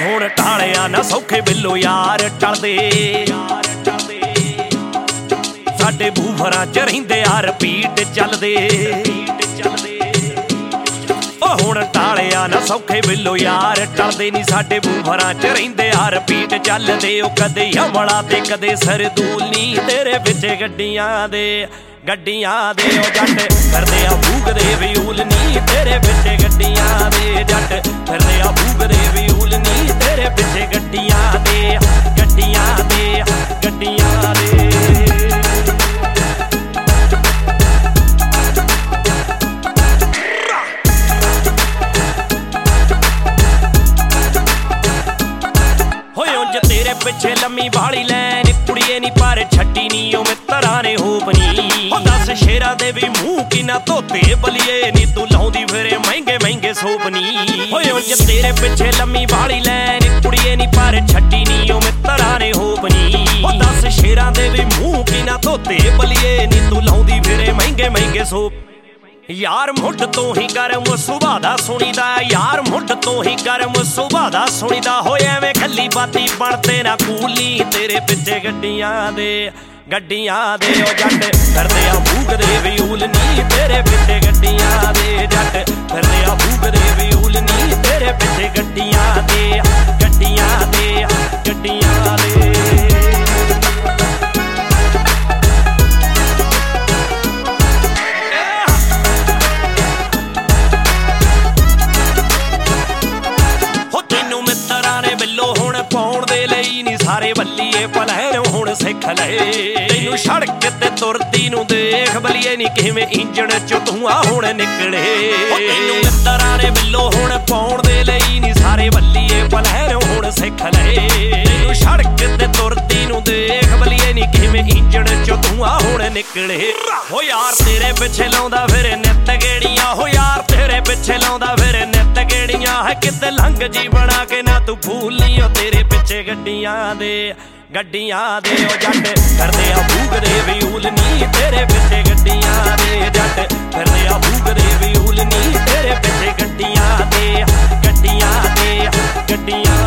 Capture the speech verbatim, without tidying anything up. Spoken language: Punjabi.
ਹੁਣ ਟਾਲਿਆ ਨਾ ਸੌਖੇ ਬਿੱਲੋ ਯਾਰ ਟਲਦੇ ਸਾਡੇ ਬੂਫਰਾਂ ਚ ਰਹਿੰਦੇ ਆ ਰਿਪੀਟ ਚੱਲਦੇ ਉਹ ਹੁਣ ਟਾਲਿਆ ਨਾ ਸੌਖੇ ਬਿੱਲੋ ਯਾਰ ਟਲਦੇ ਨੀ ਸਾਡੇ ਬੂਫਰਾਂ ਚ ਰਹਿੰਦੇ ਆ ਰਿਪੀਟ ਚੱਲਦੇ ਉਹ ਕਦੇ ਹਮਲਾ ਤੇ ਕਦੇ ਸਰਦੂਲ ਨੀ ਤੇਰੇ ਪਿੱਛੇ ਗੱਡੀਆਂ ਦੇ ਗੱਡੀਆਂ ਦੇ ਉਹ ਜੱਟ ਫਿਰਦੇ ਆ ਫੂਕਦੇ ਵਿਊਲ ਨੀ ਤੇਰੇ ਪਿੱਛੇ ਗੱਡੀਆਂ ਦੇ ਜੱਟ ਫਿਰਦੇ ਆ ਫੂਕਦੇ ਵਿਊਲ ਨੀ ਤੇਰੇ ਪਿੱਛੇ ਗੱਡੀਆਂ ਦੇ ਗੱਡੀਆਂ ਦੇ ਗੱਡੀਆਂ ਦੇ ਤੇਰੇ ਪਿੱਛੇ ਲੰਮੀ ਵਾਲੀ ਲੈਨ ਕੁੜੀਏ ਨੀ ਪਰ ਛੱਡੀ ਨੀ ਉਹ ਮਿੱਤਰਾਂ ਨੇ ਹੋਪਨੀ ਉਹ ਦਸ ਸ਼ੇਰਾਂ ਦੇ ਵੀ ਮੂੰਹ ਕਿਨਾ ਧੋਤੇ ਬਲੀਏ ਨੀ ਤੂੰ ਲਾਉਂਦੀ ਫਿਰੇ ਮਹਿੰਗੇ ਮਹਿੰਗੇ ਸੋਪਨੀ ਓਏ ਉਂਝ ਤੇਰੇ ਪਿੱਛੇ ਲੰਮੀ ਵਾਲੀ ਲੈਨ ਕੁੜੀਏ ਨੀ ਪਰ ਛੱਡੀ ਨੀ ਉਹ ਮਿੱਤਰਾਂ ਨੇ ਹੋਪਨੀ ਉਹ ਦਸ ਸ਼ੇਰਾਂ ਦੇ ਵੀ ਮੂੰਹ ਕਿਨਾ ਧੋਤੇ ਬਲੀਏ ਨੀ ਤੂੰ ਲਾਉਂਦੀ ਫਿਰੇ ਮਹਿੰਗੇ ਮਹਿੰਗੇ ਸੋਪ ਯਾਰ ਮੁੱਢ ਤੋਂ ਹੀ ਗਰਮ ਸੁਭਾਅ ਦਾ ਸੁਣੀਦਾ ਯਾਰ ਮੁੱਢ ਤੋਂ ਹੀ ਗਰਮ ਸੁਭਾਅ ਦਾ ਸੁਣੀਦਾ ਹੋਏ ਐਵੇਂ ਖੱਲੀ ਬਾਤੀ ਬਣਦੇ ਨਾ ਕੂਲੀ ਤੇਰੇ ਪਿੱਛੇ ਗੱਡੀਆਂ ਦੇ ਗੱਡੀਆਂ ਦੇ ਉਹ ਜੱਟ ਫਿਰਦੇ ਆ ਫੂਕਦੇ ਵਿਊਲ ਨੀ ਤੇਰੇ ਪਿੱਛੇ ਗੱਡੀਆਂ ਦੇ ਜੱਟ ਫਿਰਦੇ ਆ ਫੂਕਦੇ ਵਿਊਲ ਨੀ ਤੇਰੇ ਪਿੱਛੇ ਗੱਡੀਆਂ ਦੇ ਗੱਡੀਆਂ ਦੇ ਗੱਡੀਆਂ ਦੇ ਪਾਉਣ ਦੇ ਲਈ ਨੀ ਸਾਰੇ ਬੱਲੀਏ ਭਲੈਣ ਹੁਣ ਸਿੱਖ ਲਏ ਤੈਨੂੰ ਸੜਕ ਤੇ ਤੁਰਦੀ ਨੂੰ ਦੇਖ ਬਲੀਏ ਨੀ ਕਿਵੇਂ ਇੰਜਣ ਚੋਂ ਧੂੰਆਂ ਹੁਣ ਨਿਕਲੇ ਤੈਨੂੰ ਮਿੱਤਰਾਂ ਨੇ ਬਿੱਲੋ ਹੁਣ ਪਾਉਣ ਦੇ ਲਈ ਨੀ ਸਾਰੇ ਬੱਲੀਏ ਭਲੈਣ ਹੁਣ ਸਿੱਖ ਲਏ ਤੈਨੂੰ ਸੜਕ ਤੇ ਤੁਰਦੀ ਨੂੰ ਦੇਖ ਬਲੀਏ ਨੀ ਕਿਵੇਂ ਇੰਜਣ ਚੋਂ ਧੂੰਆਂ ਹੁਣ ਨਿਕਲੇ ਹੋ ਯਾਰ ਤੇਰੇ ਪਿੱਛੇ ਲਾਉਂਦਾ ਫਿਰ ਨਿੱਤ ਗੇੜੀਆਂ ਹੋ ਯਾਰ ਤੇਰੇ ਪਿੱਛੇ ਲਾਉਂਦਾ ਫਿਰ ਨਿੱਤ ਗੇੜੀਆਂ ਹੈ ਕਿਤੇ ਲੰਘ ਜੀ ਬਣਾ ਕੇ ਨਾ ਤੂੰ ਫੂਲ ਨੀ ਉਹ ਤੇਰੇ ਪਿੱਛੇ ਗੱਡੀਆਂ ਦੇ ਗੱਡੀਆਂ ਦੇ ਉਹ ਜੱਟ ਫਿਰਦੇ ਆ ਫੂਕਦੇ ਵਿਊਲ ਨੀ ਤੇਰੇ ਪਿੱਛੇ ਗੱਡੀਆਂ ਦੇ ਜੱਟ ਫਿਰਦੇ ਆ ਫੂਕਦੇ ਵਿਊਲ ਨੀ ਤੇਰੇ ਪਿੱਛੇ ਗੱਡੀਆਂ ਦੇ ਗੱਡੀਆਂ ਦੇ ਗੱਡੀਆਂ